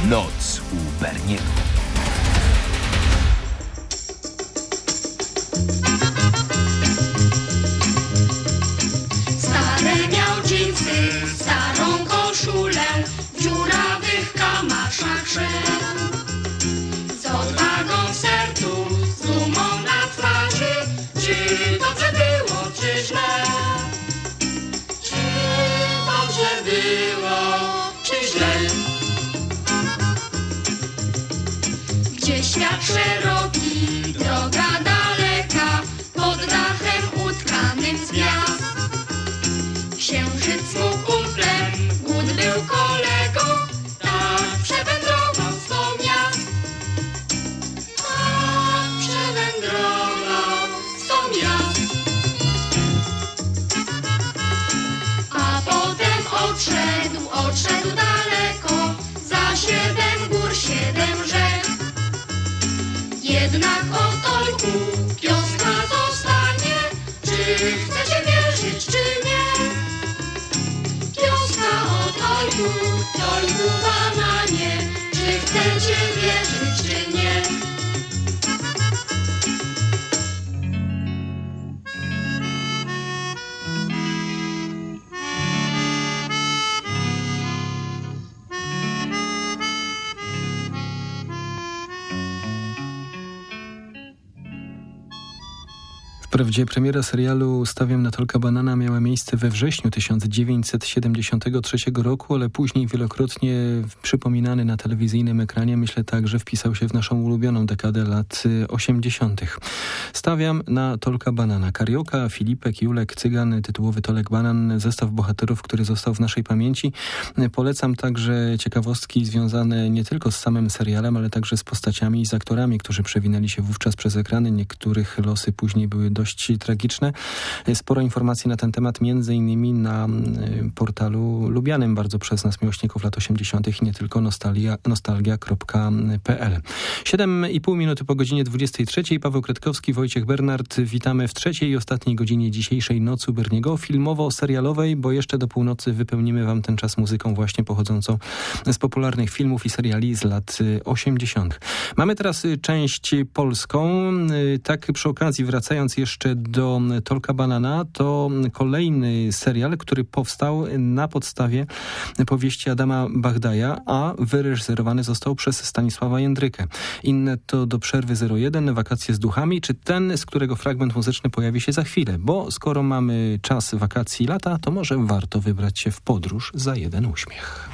Noc u Berniego. Stare miał dżinsy, starą koszulę, w dziurawych kamaszach szedł. Z odwagą w sercu, z dumą na twarzy, czy dobrze było, czy źle? Czy dobrze było, czy źle? Gdzie świat szeroki, droga daleka, pod dachem utkanym z gwiazd. Księżyc mu kumplem, głód był kolegą, tak przewędrował sto miast. Tak przewędrował sto miast. A potem odszedł daleko, za 7 gór 7 rzek. Jednak o Tolku piosenka zostanie, czy chcecie wierzyć, czy nie? Piosenka o Tolku, Tolku bananie, czy chcecie wierzyć, czy nie? Wprawdzie premiera serialu Stawiam na Tolka Banana miała miejsce we wrześniu 1973 roku, ale później wielokrotnie przypominany na telewizyjnym ekranie, myślę tak, że wpisał się w naszą ulubioną dekadę lat 80. Stawiam na Tolka Banana. Karioka, Filipek, Julek, Cygan, tytułowy Tolek Banan, zestaw bohaterów, który został w naszej pamięci. Polecam także ciekawostki związane nie tylko z samym serialem, ale także z postaciami i z aktorami, którzy przewinęli się wówczas przez ekrany. Niektórych losy później były dość tragiczne. Sporo informacji na ten temat, między innymi na portalu lubianym bardzo przez nas miłośników lat 80. i nie tylko, nostalgia.pl. 7,5 minuty po godzinie 23. Paweł Kretkowski, Wojciech Bernard. Witamy w trzeciej i ostatniej godzinie dzisiejszej Nocy u Berniego, filmowo-serialowej, bo jeszcze do północy wypełnimy wam ten czas muzyką właśnie pochodzącą z popularnych filmów i seriali z lat 80. Mamy teraz część polską. Tak przy okazji, wracając jeszcze do Tolka Banana, to kolejny serial, który powstał na podstawie powieści Adama Bagdaja, a wyreżyserowany został przez Stanisława Jędrykę. Inne to Do przerwy 01, Wakacje z duchami, czy ten, z którego fragment muzyczny pojawi się za chwilę, bo skoro mamy czas wakacji lata, to może warto wybrać się w podróż za jeden uśmiech.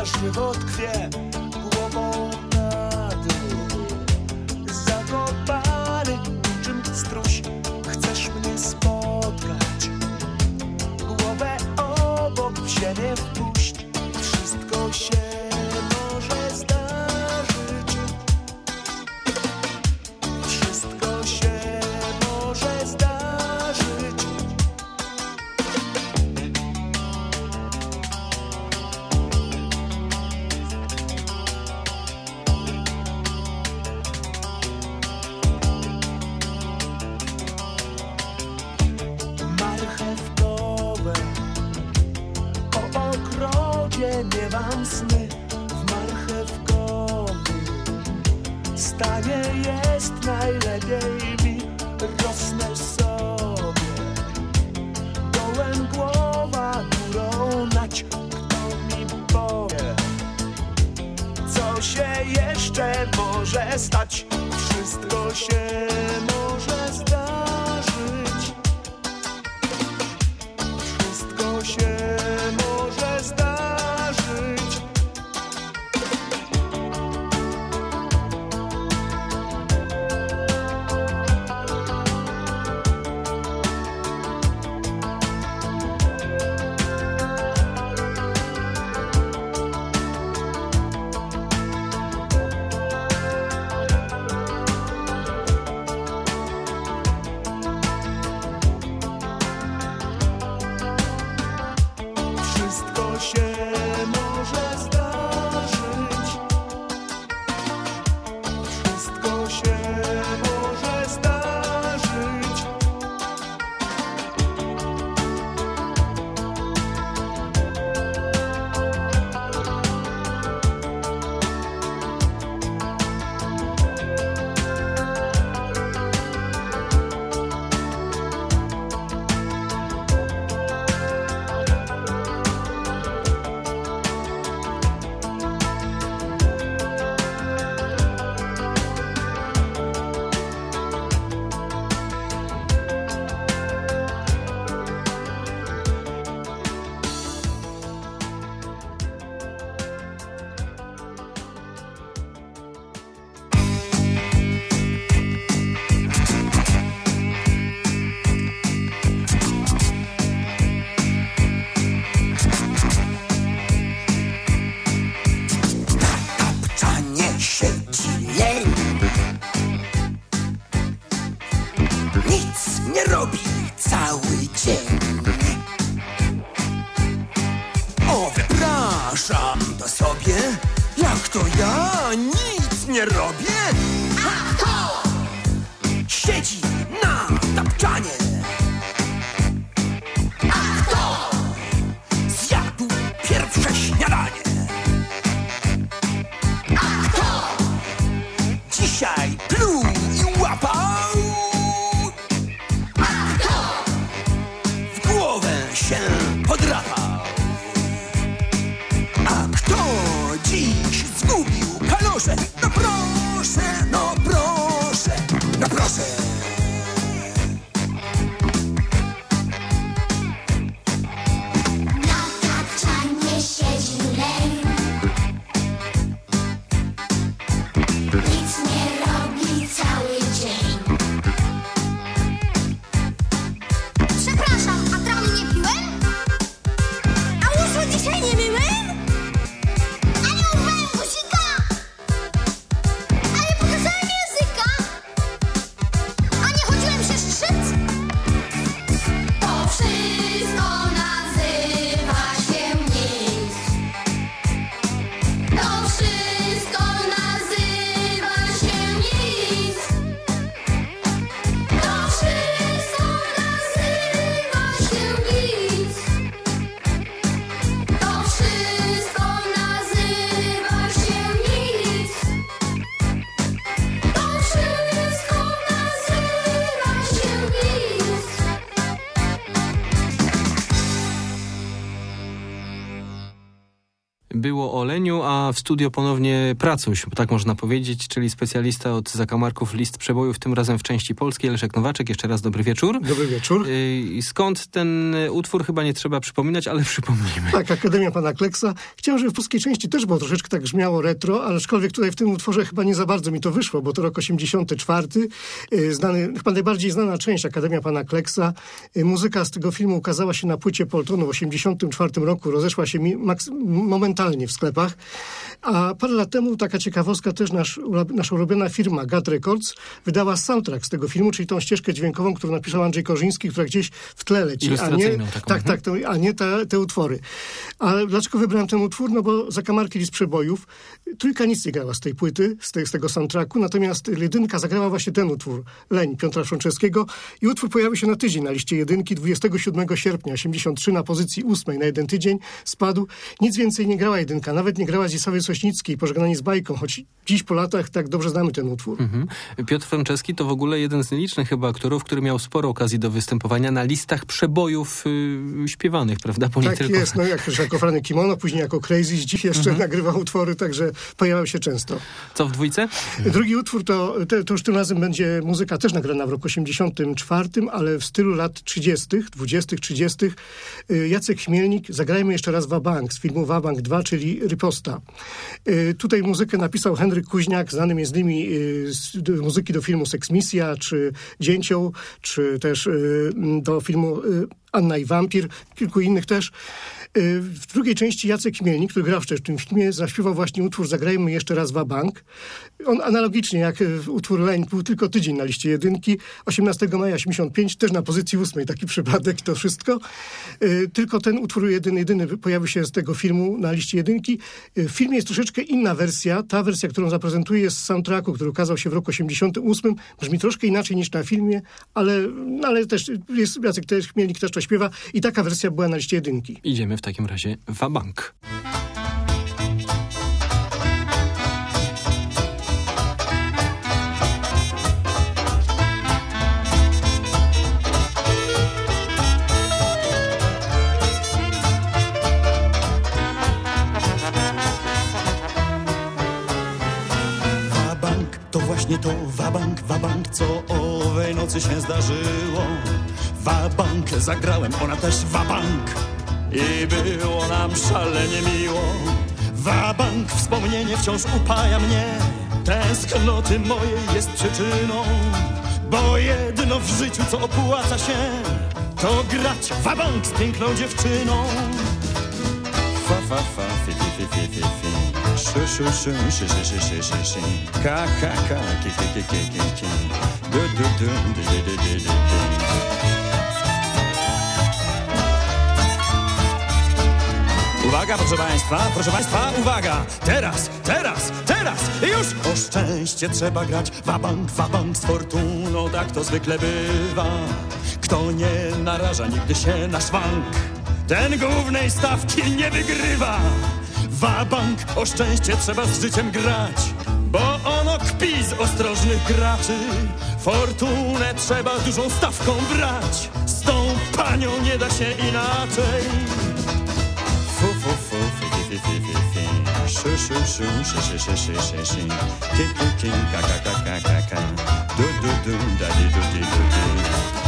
żywot tkwie głową na dół. Zakopany niczym struś, chcesz mnie spotkać, głowę obok w ziemię wpuść. Wszystko się może zdarzyć, wszystko się może zdarzyć. Marchewkowe, o ogrodzie miewam sny. W marchewkowym stanie jest najlepiej mi. Rosnę sobie dołem głowa, górą nać. Kto mi powie, co się jeszcze może stać? Wszystko się może zdarzyć, wszystko się może zdarzyć. Wszystko się może zdarzyć, wszystko się może zdarzyć. Tapczanie siedzi leń, nic nie robi cały dzień. O, wyobrażam to sobie, jak to ja nic nie robię. A kto siedzi na tapczanie? A kto zjadł pierwsze śniadanie? A kto dzisiaj pluł i łapał? A kto w głowę się podrapał? A kto dziś zgubił kalosze? No proszę, no proszę, no proszę. Na tapczanie siedzi leń, nic nie robi cały dzień. Przepraszam, a trawy nie piłem? Było o Leniu, a w studio ponownie Pracuś, tak można powiedzieć, czyli specjalista od zakamarków list przebojów, tym razem w części polskiej. Leszek Nowaczek, jeszcze raz dobry wieczór. Dobry wieczór. Skąd ten utwór chyba nie trzeba przypominać, ale przypomnijmy. Tak, Akademia Pana Kleksa. Chciałem, żeby w polskiej części też było troszeczkę tak brzmiało retro, ale aczkolwiek tutaj w tym utworze chyba nie za bardzo mi to wyszło, bo to rok 84. Chyba najbardziej znana część Akademia Pana Kleksa. Muzyka z tego filmu ukazała się na płycie Poltonu w 84 roku. Rozeszła się momentalnie w sklepach. A parę lat temu taka ciekawostka też nasza ulubiona firma GAT Records wydała soundtrack z tego filmu, czyli tą ścieżkę dźwiękową, którą napisał Andrzej Korzyński, która gdzieś w tle leci. A nie te utwory. Ale dlaczego wybrałem ten utwór? No bo zakamarki list przebojów. Trójka nic nie grała z tej płyty, z tego soundtracku, natomiast jedynka zagrała właśnie ten utwór, Leń Piotra Frączewskiego, i utwór pojawił się na tydzień na liście jedynki. 27 sierpnia 83 na pozycji 8 na jeden tydzień spadł. Nic więcej nie grała jedynka, nawet nie grała Zdzisławy Sośnickiej, Pożegnani z bajką, choć dziś po latach tak dobrze znamy ten utwór. Piotr Frączewski to w ogóle jeden z nielicznych chyba aktorów, który miał sporo okazji do występowania na listach przebojów śpiewanych, prawda? Bo nie tak tylko... jest, no jako Franek Kimono, później jako Crazy, dziś jeszcze nagrywał utwory, także pojawiał się często. Co w dwójce? Drugi utwór to już tym razem będzie muzyka też nagrana w roku 84, ale w stylu lat 30., 20., 30. Jacek Chmielnik, zagrajmy jeszcze raz Wabank z filmu Wabank 2, czyli Riposta. Tutaj muzykę napisał Henryk Kuźniak, znany między innymi z muzyki do filmu Seks Misja, czy Dzięcioł, czy też do filmu Anna i Wampir, kilku innych też. W drugiej części Jacek Chmielnik, który grał w tym filmie, zaśpiewał właśnie utwór Zagrajmy jeszcze raz Wabank. On analogicznie jak utwór Leń był tylko tydzień na liście jedynki. 18 maja 85 też na pozycji 8. Taki przypadek, to wszystko. Tylko ten utwór jedyny pojawił się z tego filmu na liście jedynki. W filmie jest troszeczkę inna wersja. Ta wersja, którą zaprezentuję, jest z soundtracku, który ukazał się w roku 88. Brzmi troszkę inaczej niż na filmie, ale też jest Jacek Chmielnik też to śpiewa i taka wersja była na liście jedynki. Idziemy w takim razie Wabank. Wabank to właśnie to wabank, co owej nocy się zdarzyło. Wabank zagrałem, ona też wabank. I było nam szalenie miło. Wabank, wspomnienie wciąż upaja mnie. Tęsknoty mojej jest przyczyną. Bo jedno w życiu, co opłaca się, to grać wabank z piękną dziewczyną. Fa, fa, fa, fi, fi, fi, fi, fi, fi. Szu, szu, szu, szy, szy, szy, szy, szy, szy. Ka, ka, ka, ki, ki, ki, ki, ki, ki. Du, du, du, du, du, du, du, du. Uwaga, proszę państwa, uwaga! Teraz! Już! O szczęście trzeba grać wabank z fortuną, tak to zwykle bywa. Kto nie naraża nigdy się na szwank, ten głównej stawki nie wygrywa. Wabank, o szczęście trzeba z życiem grać, bo ono kpi z ostrożnych graczy. Fortunę trzeba dużą stawką brać, z tą panią nie da się inaczej. Fu, fu, fu, fi, fi, fi, fi, fi. Szu, szu, szu, szy, szy, szy, szy, szy, szy. Ki, ki, ki, ka, ka, ka, ka, ka, ka. Du, du, du, da, di, du, di, du, di.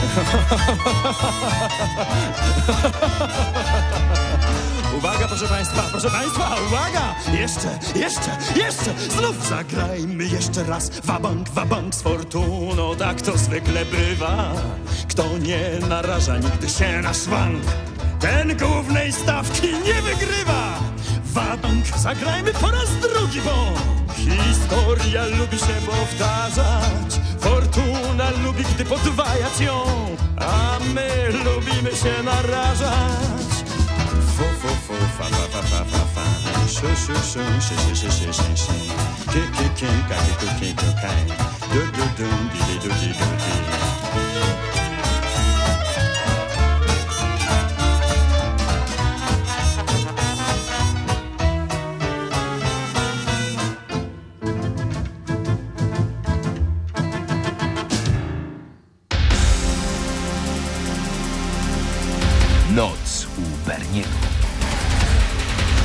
Uwaga, proszę państwa, uwaga! Jeszcze! Znów zagrajmy jeszcze raz wabank z fortuną, tak to zwykle bywa. Kto nie naraża nigdy się na szwank, ten głównej stawki nie wygrywa. Wabank zagrajmy po raz drugi, bo historia lubi się powtarzać. Fortuna lubi, gdy podwajać ją, a my lubimy się narażać. Fu, fu, fu, fa, fa, fa, fa, fa, fa. Szu, szu, szu, szy, szy, szy, szy, szy, szy. Ki, ki, ki, ka, ki, ku, ki, ku, kaj. Du, du, du, di, di, du, di, du, di. Noc u Berniego.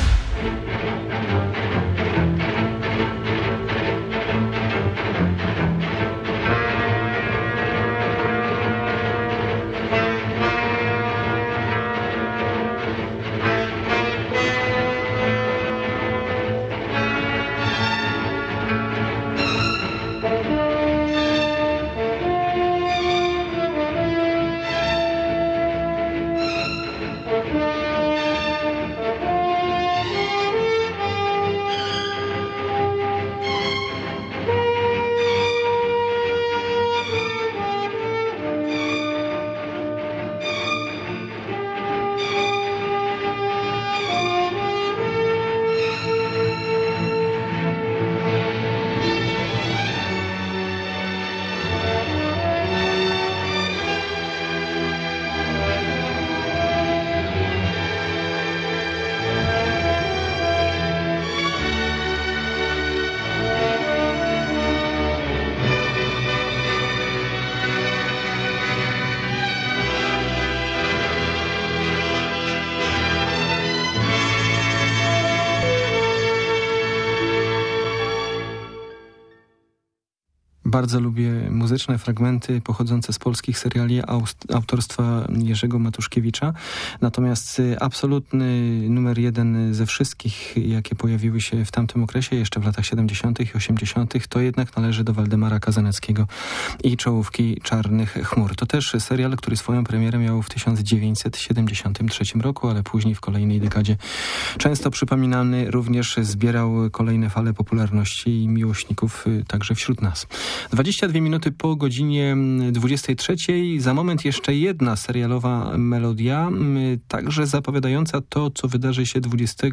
Bardzo lubię muzyczne fragmenty pochodzące z polskich seriali autorstwa Jerzego Matuszkiewicza. Natomiast absolutny numer jeden ze wszystkich, jakie pojawiły się w tamtym okresie, jeszcze w latach 70. i 80., to jednak należy do Waldemara Kazaneckiego i Czołówki Czarnych Chmur. To też serial, który swoją premierę miał w 1973 roku, ale później w kolejnej dekadzie często przypominany również zbierał kolejne fale popularności i miłośników także wśród nas. 22 minuty po godzinie 23. Za moment jeszcze jedna serialowa melodia, także zapowiadająca to, co wydarzy się 12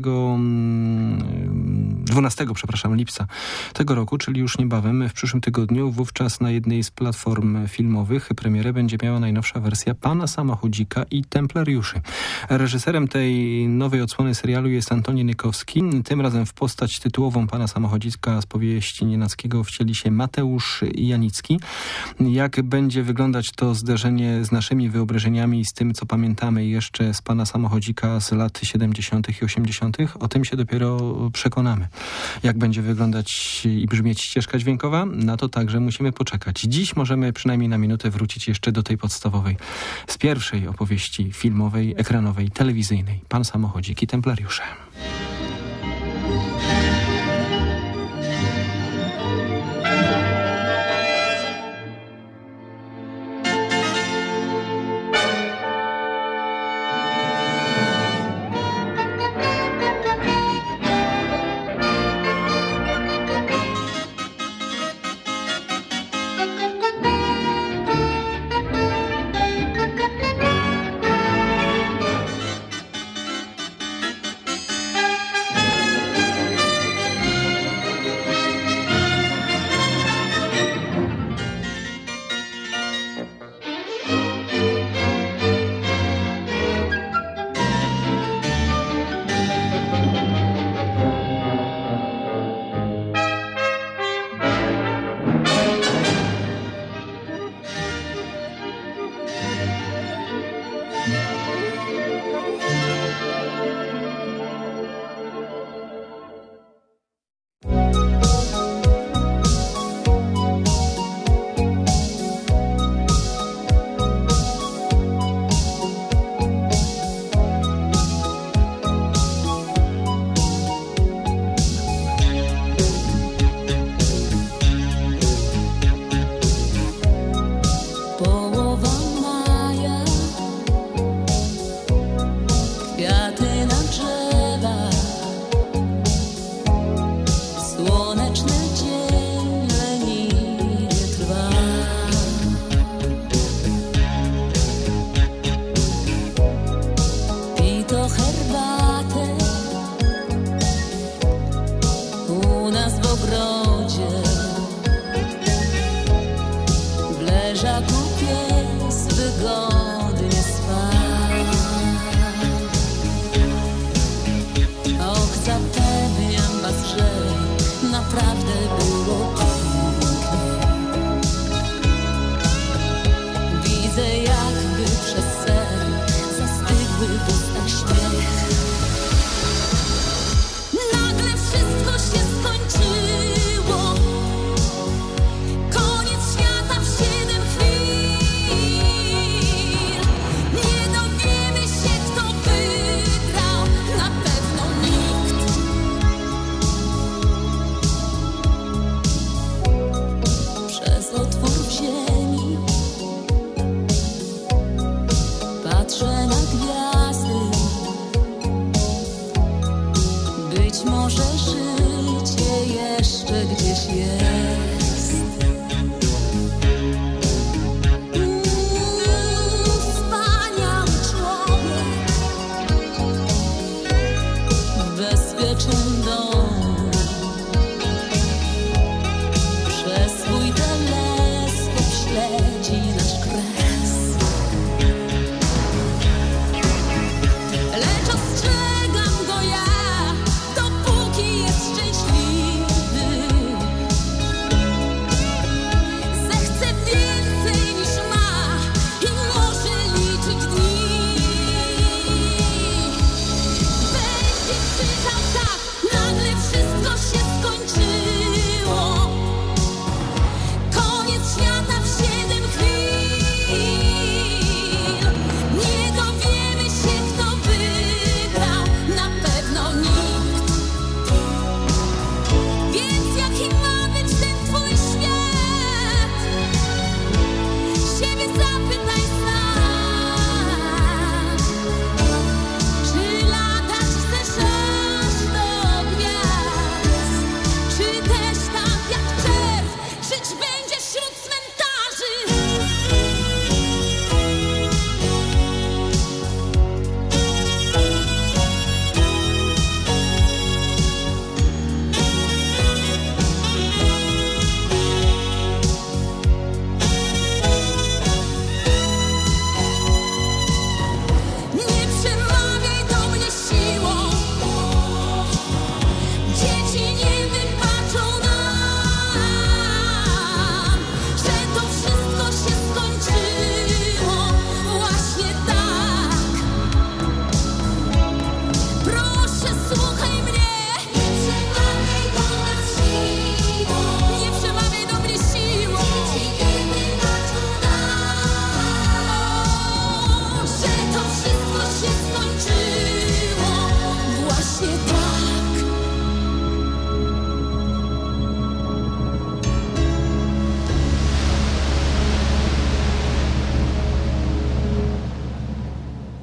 lipca tego roku, czyli już niebawem, w przyszłym tygodniu. Wówczas na jednej z platform filmowych premierę będzie miała najnowsza wersja Pana Samochodzika i Templariuszy. Reżyserem tej nowej odsłony serialu jest Antoni Nykowski. Tym razem w postać tytułową Pana Samochodzika z powieści Nienackiego wcieli się Mateusz Janicki. Jak będzie wyglądać to zderzenie z naszymi wyobrażeniami i z tym, co pamiętamy jeszcze z Pana Samochodzika z lat 70. i 80., o tym się dopiero przekonamy. Jak będzie wyglądać i brzmieć ścieżka dźwiękowa, na to także musimy poczekać. Dziś możemy przynajmniej na minutę wrócić jeszcze do tej podstawowej, z pierwszej opowieści filmowej, ekranowej, telewizyjnej. Pan Samochodzik i Templariusze.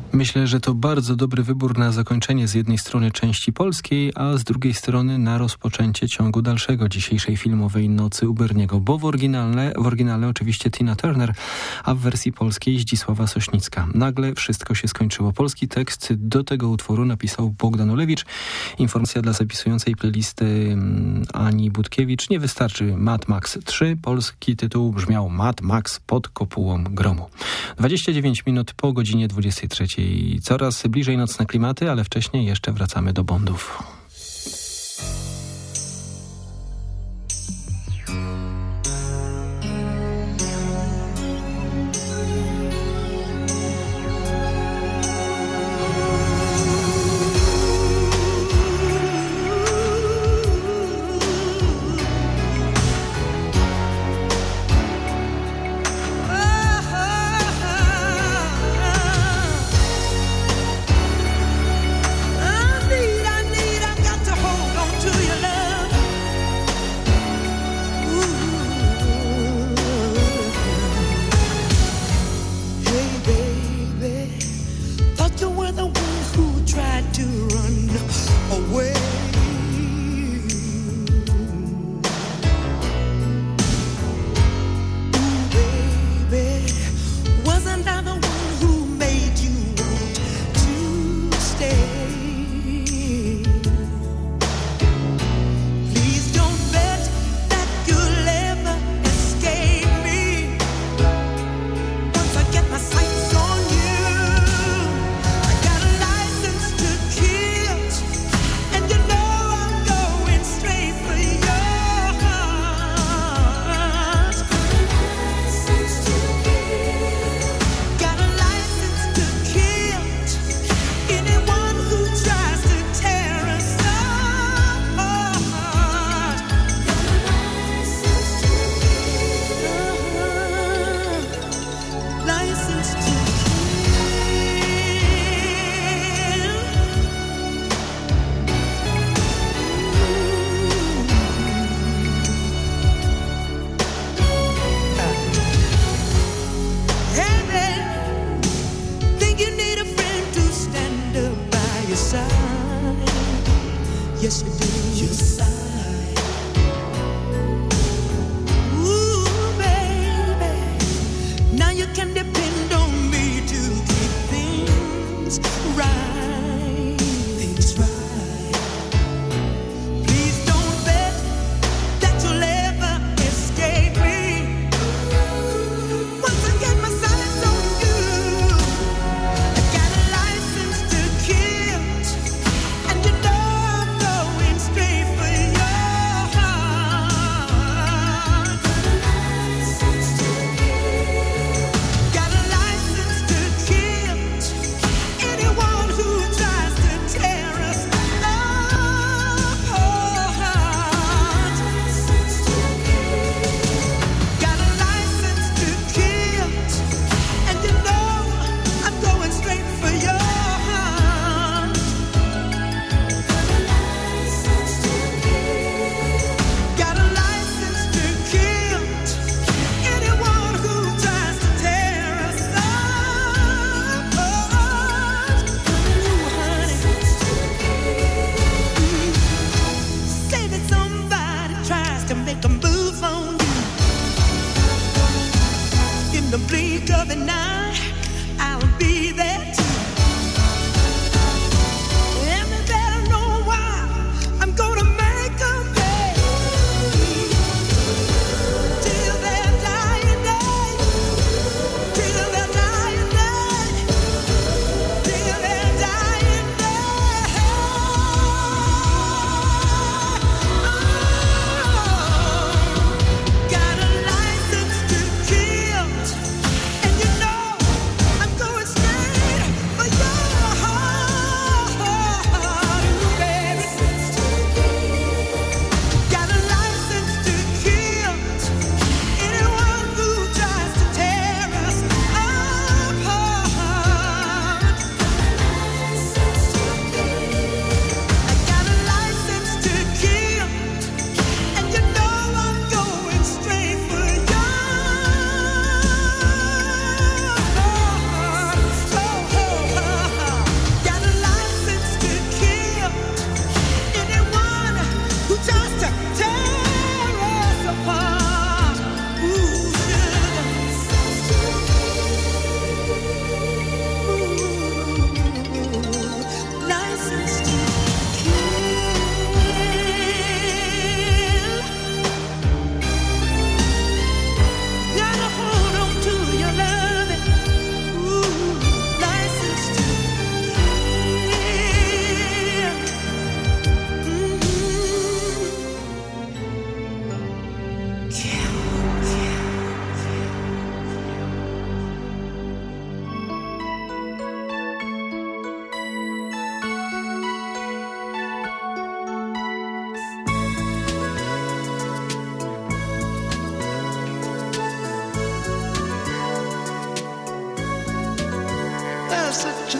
Myślę, że to bardzo dobry wybór na zakończenie z jednej strony części polskiej, a z drugiej strony na rozpoczęcie ciągu dalszego dzisiejszej filmowej Nocy u Berniego, bo w oryginale oczywiście Tina Turner, a w wersji polskiej Zdzisława Sośnicka. Nagle wszystko się skończyło. Polski tekst do tego utworu napisał Bogdan Ulewicz. Informacja dla zapisującej playlisty Ani Budkiewicz. Nie wystarczy Mad Max 3. Polski tytuł brzmiał Mad Max pod kopułą gromu. 29 minut po godzinie 23. Coraz bliżej nocne klimaty, ale wcześniej jeszcze wracamy do Bondów.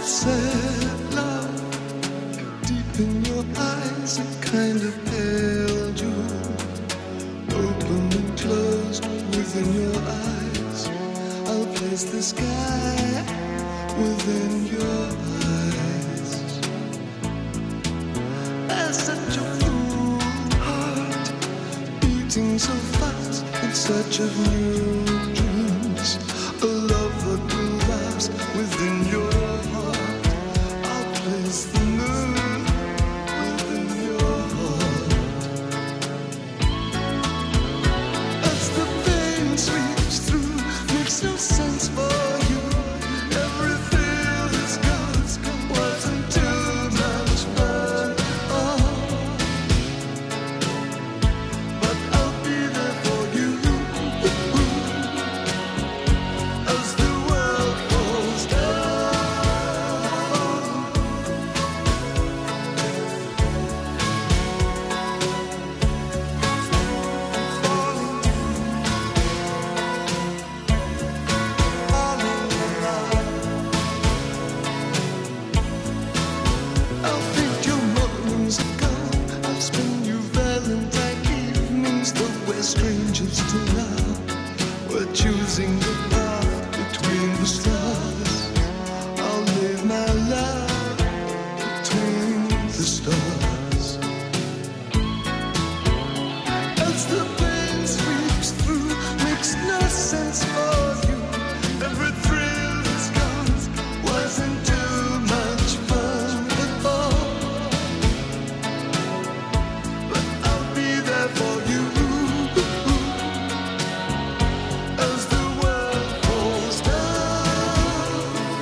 said love. Deep in your eyes, a kind of pale jewel, open and closed within your eyes. I'll place the sky within your eyes. There's such a full heart beating so fast in search of new dreams. A love that will last within your heart. I'll place the moon within your heart. As the pain sweeps through, makes no sense for you. Every thrill is gone, wasn't too much fun. Oh. But I'll be there for you. As the world falls down. I'll paint your mornings of gold. I'll spend you Valentine evenings, though we're strangers to love. We're choosing the path between the stars. I'll live my love between the stars. As the pain sweeps through, makes no sense for you. Every thrill is gone, wasn't too much fun at all. But I'll be there for you. As the world falls down.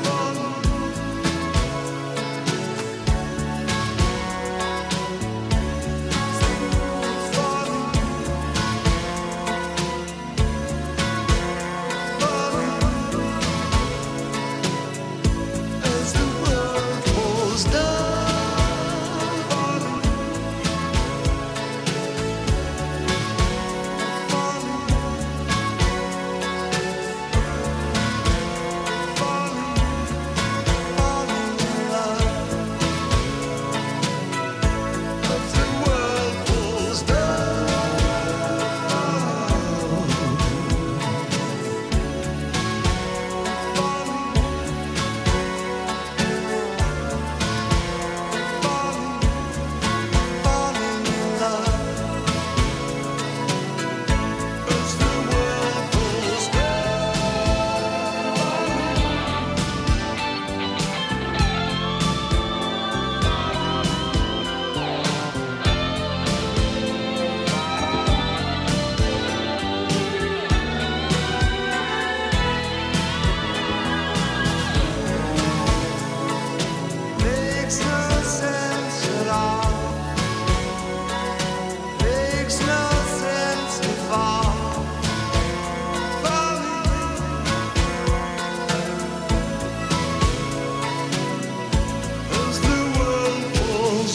As the world falls makes no sense at all. Makes no sense to fall. As the world falls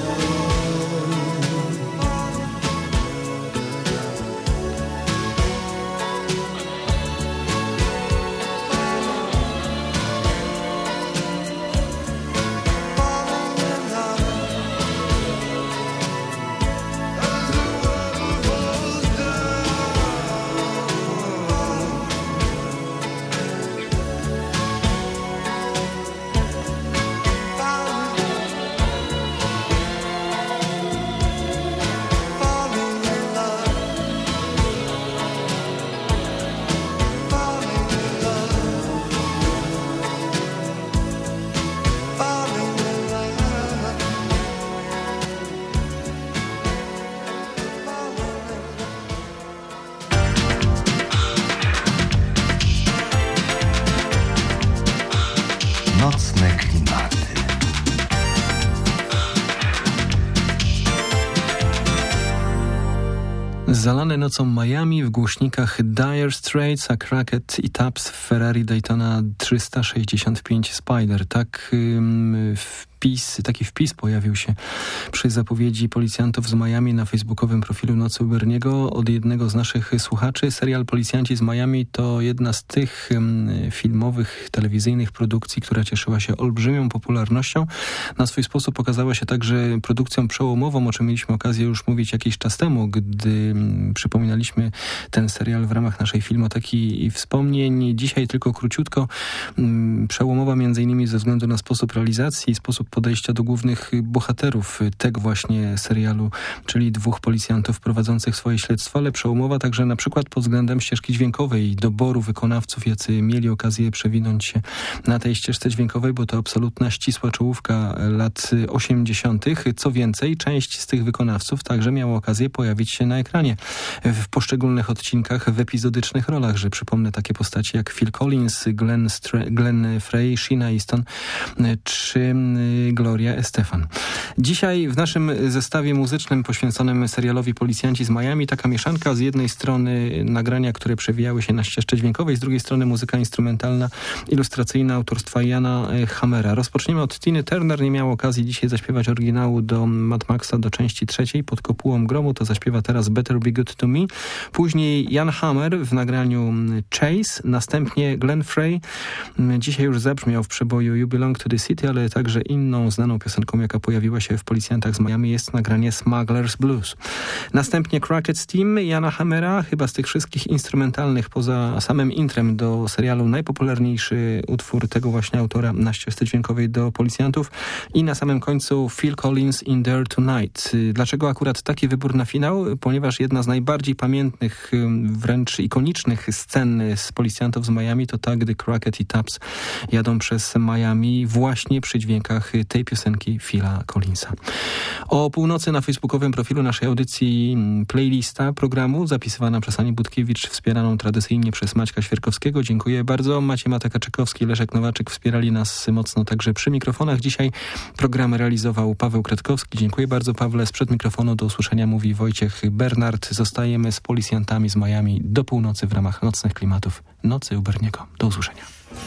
Nocne klimaty. Zalane nocą Miami, w głośnikach Dire Straits, a Cracked i Taps w Ferrari Daytona 365 Spider. Tak taki wpis pojawił się przy zapowiedzi Policjantów z Miami na facebookowym profilu Nocy u Berniego od jednego z naszych słuchaczy. Serial Policjanci z Miami to jedna z tych filmowych, telewizyjnych produkcji, która cieszyła się olbrzymią popularnością. Na swój sposób okazała się także produkcją przełomową, o czym mieliśmy okazję już mówić jakiś czas temu, gdy przypominaliśmy ten serial w ramach naszej filmoteki i wspomnień. Dzisiaj tylko króciutko. Przełomowa między innymi ze względu na sposób realizacji i sposób podejścia do głównych bohaterów tego właśnie serialu, czyli dwóch policjantów prowadzących swoje śledztwo, ale przełomowa także na przykład pod względem ścieżki dźwiękowej i doboru wykonawców, jacy mieli okazję przewinąć się na tej ścieżce dźwiękowej, bo to absolutna ścisła czołówka lat 80. Co więcej, część z tych wykonawców także miała okazję pojawić się na ekranie w poszczególnych odcinkach, w epizodycznych rolach, że przypomnę takie postaci jak Phil Collins, Glenn Frey, Sheena Easton czy Gloria Estefan. Dzisiaj w naszym zestawie muzycznym poświęconym serialowi Policjanci z Miami taka mieszanka, z jednej strony nagrania, które przewijały się na ścieżce dźwiękowej, z drugiej strony muzyka instrumentalna, ilustracyjna autorstwa Iana Hammera. Rozpoczniemy od Tiny Turner. Nie miał okazji dzisiaj zaśpiewać oryginału do Mad Maxa, do części 3 pod kopułą gromu, to zaśpiewa teraz Better Be Good to Me. Później Jan Hammer w nagraniu Chase, następnie Glenn Frey. Dzisiaj już zabrzmiał w przeboju You Belong to the City, ale także inną znaną piosenką, jaka pojawiła się w Policjantach z Miami, jest nagranie Smuggler's Blues. Następnie Crockett's Team Jana Hammera, chyba z tych wszystkich instrumentalnych poza samym intrem do serialu najpopularniejszy utwór tego właśnie autora na ścieżce dźwiękowej do Policjantów. I na samym końcu Phil Collins In There Tonight. Dlaczego akurat taki wybór na finał? Ponieważ jedna z najbardziej pamiętnych, wręcz ikonicznych scen z Policjantów z Miami to ta, gdy Crockett i Tubbs jadą przez Miami właśnie przy dźwiękach tej piosenki Phila Collinsa. O północy na facebookowym profilu naszej audycji playlista programu zapisywana przez Anię Budkiewicz, wspieraną tradycyjnie przez Maćka Świerkowskiego. Dziękuję bardzo. Maciej Mateka-Czekowski, Leszek Nowaczyk wspierali nas mocno także przy mikrofonach. Dzisiaj program realizował Paweł Kretkowski. Dziękuję bardzo, Pawle. Sprzed mikrofonu do usłyszenia mówi Wojciech Bernard. Zostajemy z Policjantami z Miami do północy w ramach Nocnych Klimatów Nocy u Berniego. Do usłyszenia.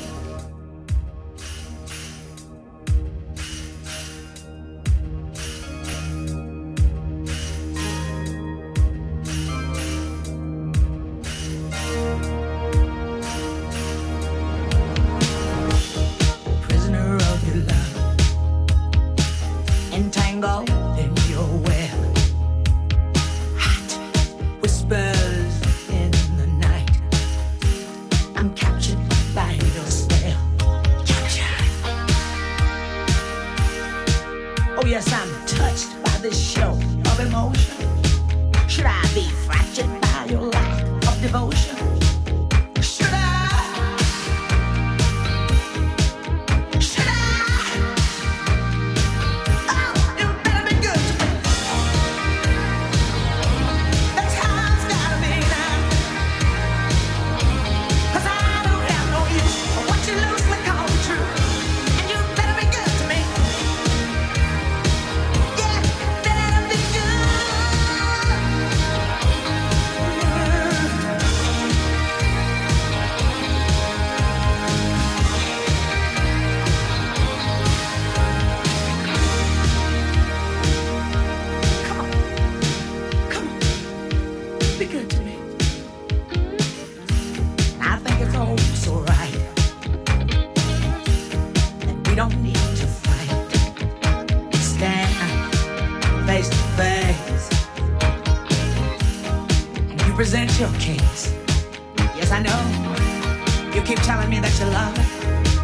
Present your case. Yes, I know. You keep telling me that you love it.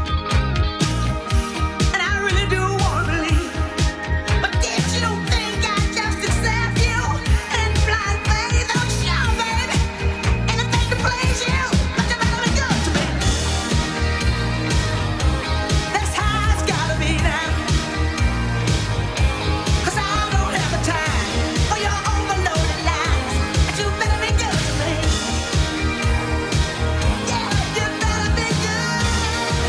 And I really do want to believe. But if you don't think I just accept you and blind faith, oh sure, baby. Anything to please you, but you better be good to me. That's how it's gotta be now. 'Cause I don't have the time for your overloaded lies. And you better be good to me. Yeah, you better be good.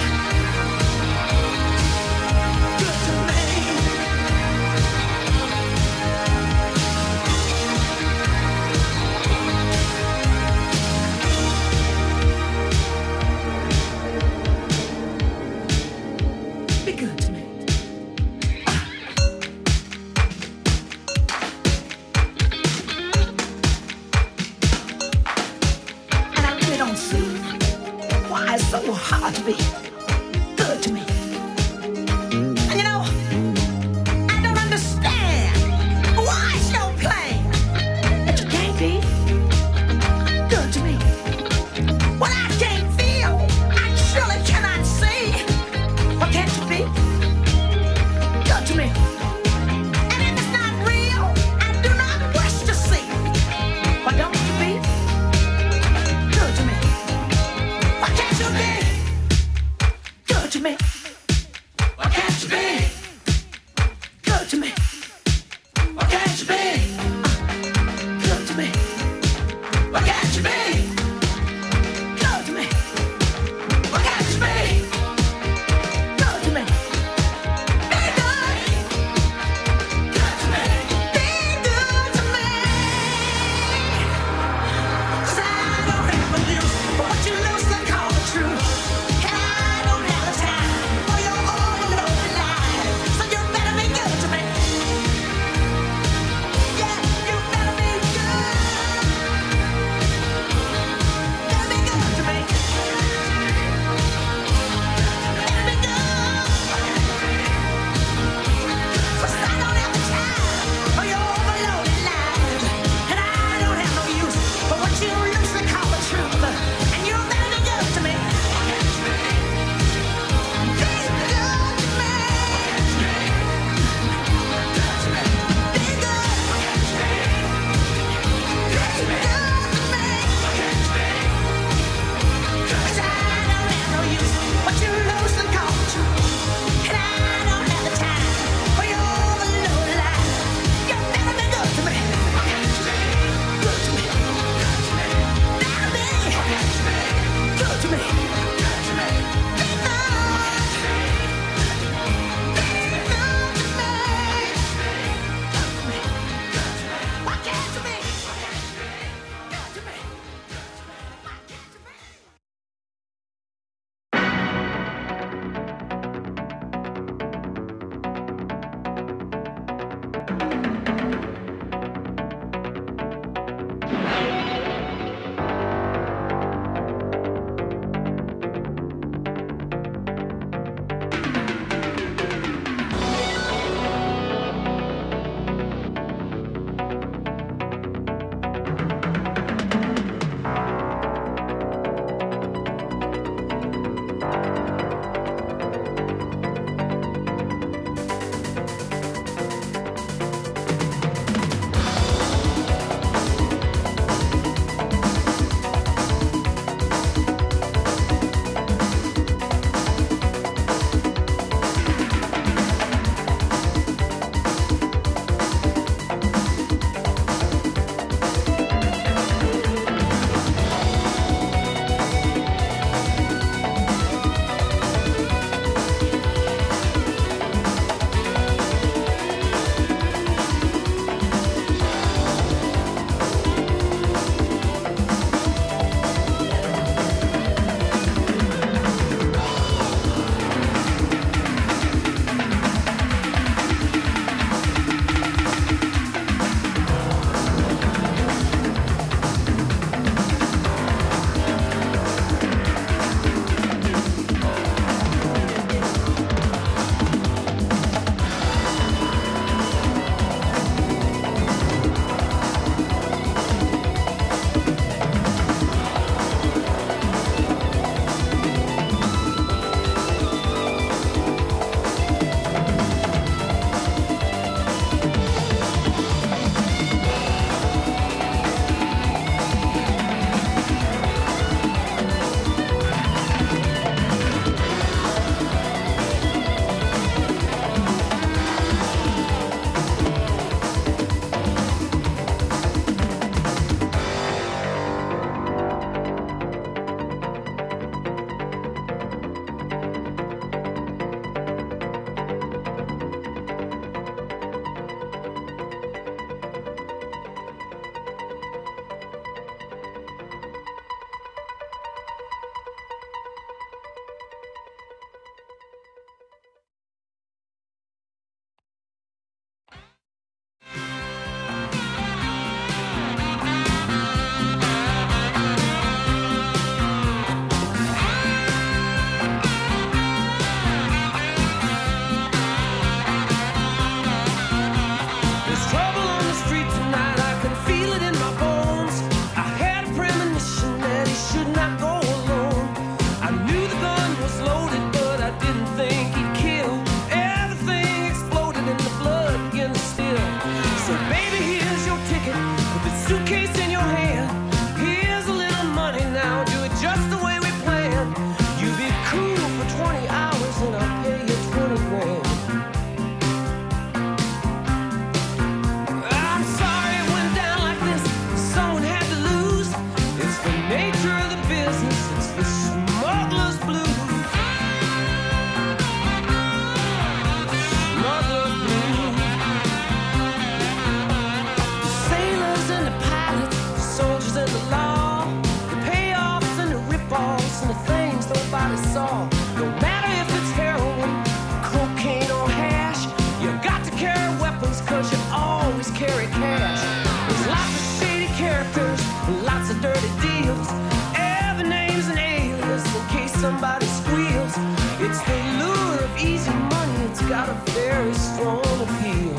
very strong appeal.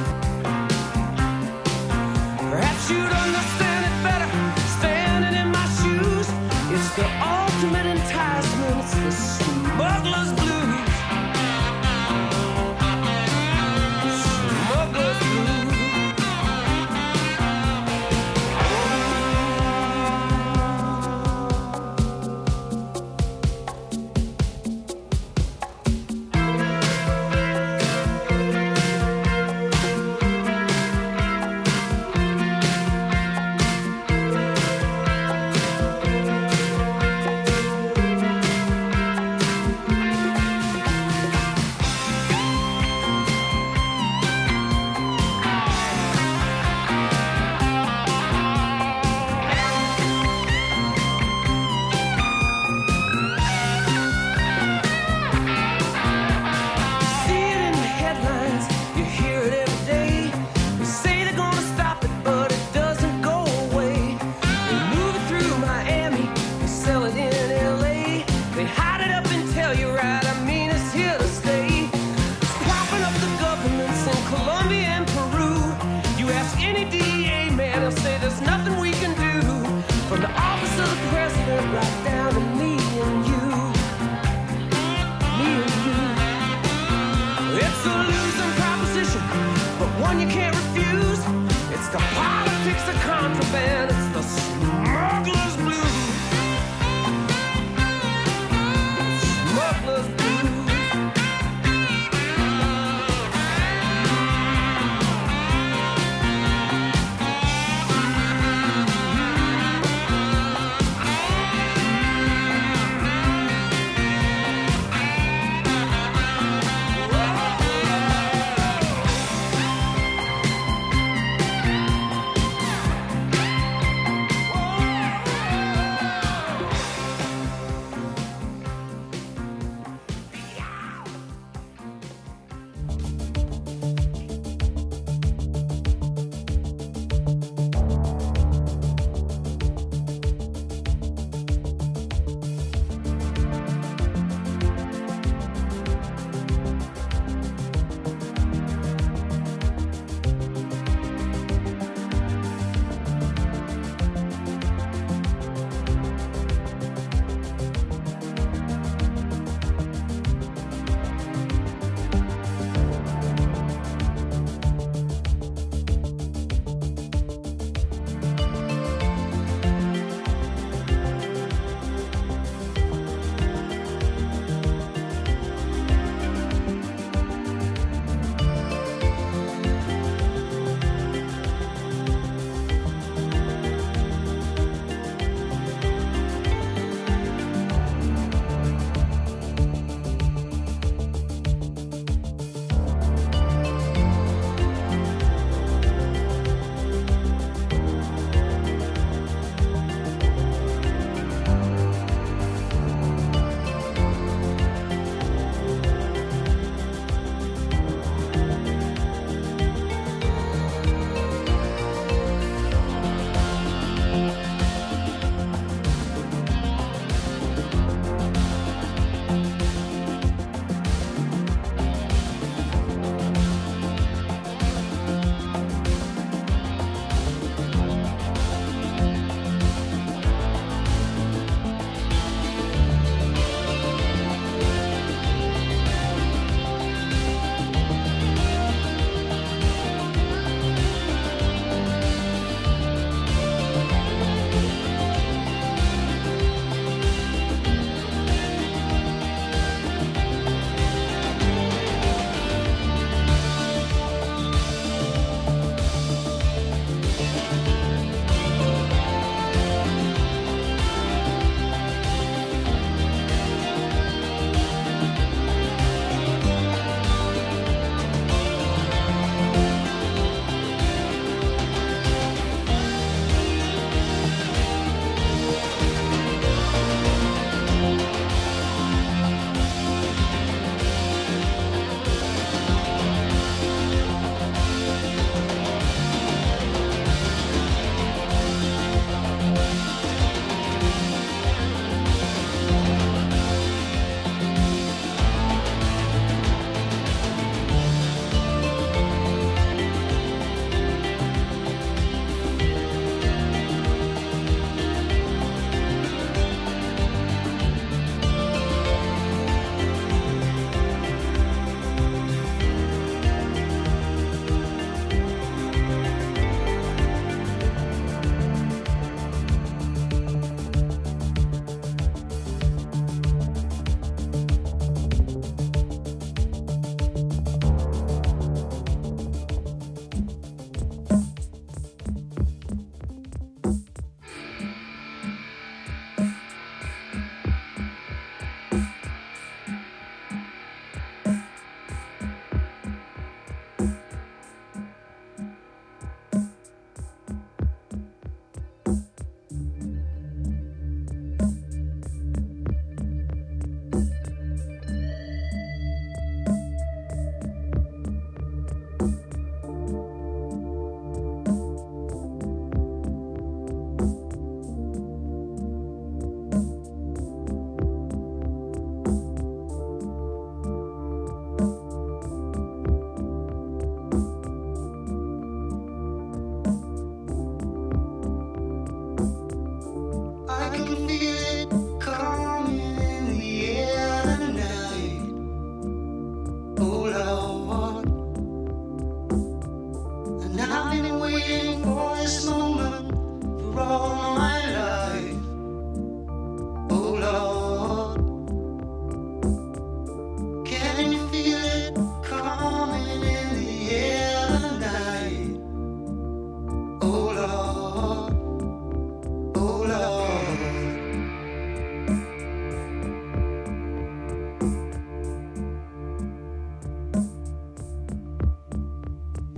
Perhaps you'd understand it better standing in my shoes. It's the ultimate enticement, it's the smuggler's blues. Smuggler's blues.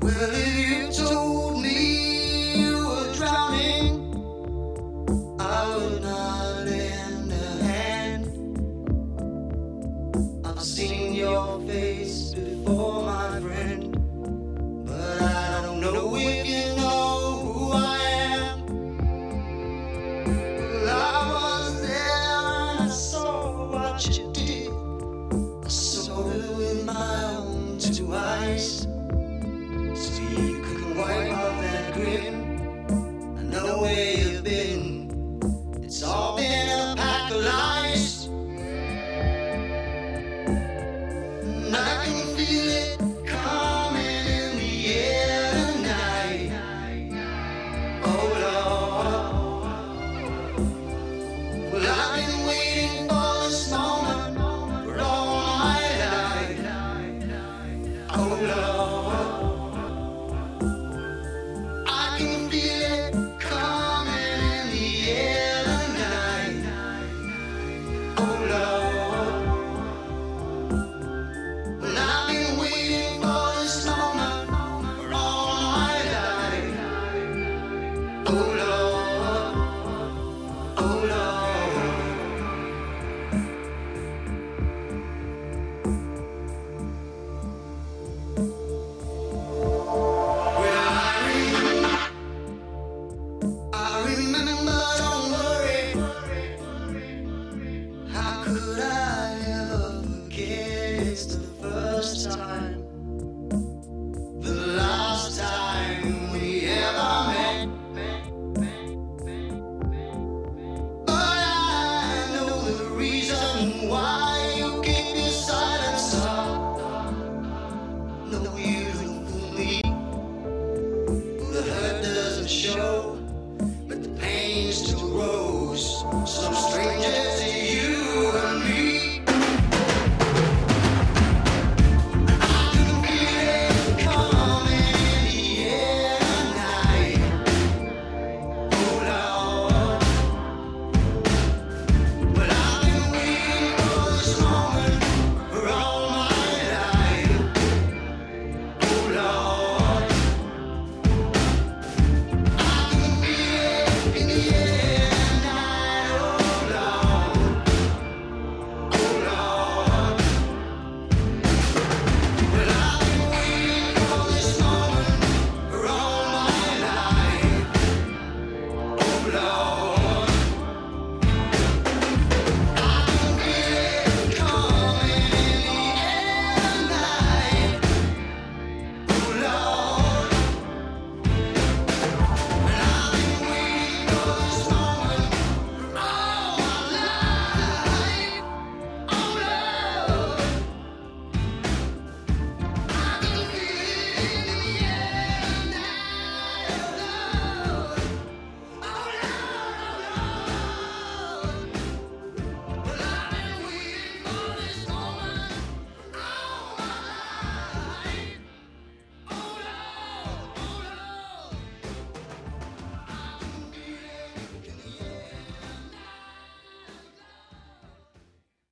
Well, if you told me you were drowning, I would not lend a hand. I've seen your face before, my friend, but I don't know if you know who I am. Well, I was there and I saw what you did. I saw it with my own two eyes. So you could wipe off that grin. I know where you've been. It's all been a pack of lies. And I can feel it coming in the air tonight. Oh Lord. Well, I've been waiting for this moment for all my life. Oh Lord. I can feel it coming in the air tonight. Oh Lord. Well, I've been waiting for this moment for all my life. Oh Lord. Oh Lord. Well, I remember, don't worry. How could I ever forget? It's the first time, the last time we ever met. But I know the reason why you keep your silence up. No, you